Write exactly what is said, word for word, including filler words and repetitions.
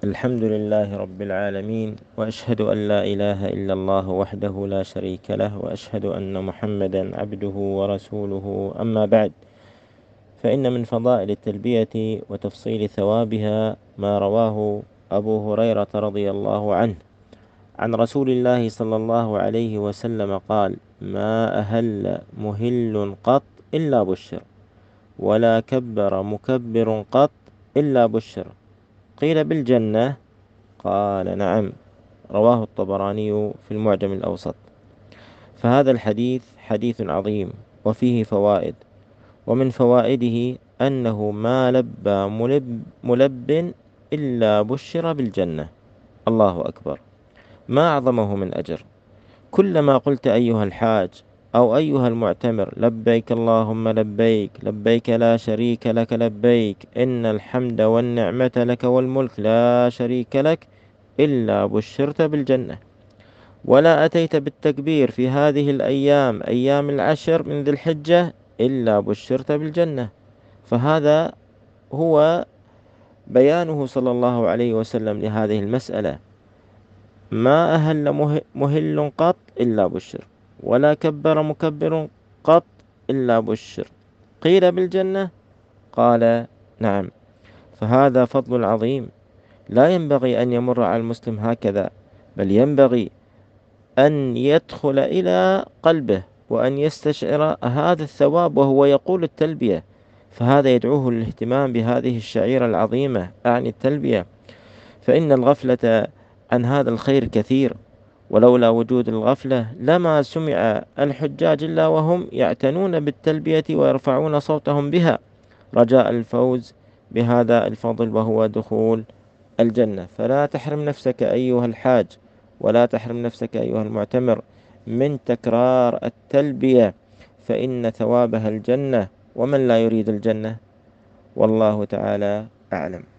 الحمد لله رب العالمين، وأشهد أن لا إله إلا الله وحده لا شريك له، وأشهد أن محمدا عبده ورسوله. أما بعد، فإن من فضائل التلبية وتفصيل ثوابها ما رواه أبو هريرة رضي الله عنه عن رسول الله صلى الله عليه وسلم قال: ما أهل مهل قط إلا بشر، ولا كبر مكبر قط إلا بشر. قيل: بالجنة؟ قال: نعم. رواه الطبراني في المعجم الأوسط. فهذا الحديث حديث عظيم وفيه فوائد، ومن فوائده أنه ما لبى ملب, ملب إلا بشر بالجنة. الله أكبر، ما أعظمه من أجر. كلما قلت أيها الحاج أو أيها المعتمر: لبيك اللهم لبيك، لبيك لا شريك لك لبيك، إن الحمد والنعمة لك والملك لا شريك لك، إلا بشرت بالجنة. ولا أتيت بالتكبير في هذه الأيام، أيام العشر من ذي الحجة، إلا بشرت بالجنة. فهذا هو بيانه صلى الله عليه وسلم لهذه المسألة: ما أهل مه- مهل قط إلا بشر، ولا كبر مكبر قط إلا بشر. قيل: بالجنة؟ قال: نعم. فهذا فضل عظيم لا ينبغي أن يمر على المسلم هكذا، بل ينبغي أن يدخل إلى قلبه وأن يستشعر هذا الثواب وهو يقول التلبية. فهذا يدعوه للاهتمام بهذه الشعيرة العظيمة، أعني التلبية. فإن الغفلة عن هذا الخير كثير، ولولا وجود الغفلة لما سمع الحجاج إلا وهم يعتنون بالتلبية ويرفعون صوتهم بها رجاء الفوز بهذا الفضل وهو دخول الجنة. فلا تحرم نفسك أيها الحاج، ولا تحرم نفسك أيها المعتمر من تكرار التلبية، فإن ثوابها الجنة، ومن لا يريد الجنة؟ والله تعالى أعلم.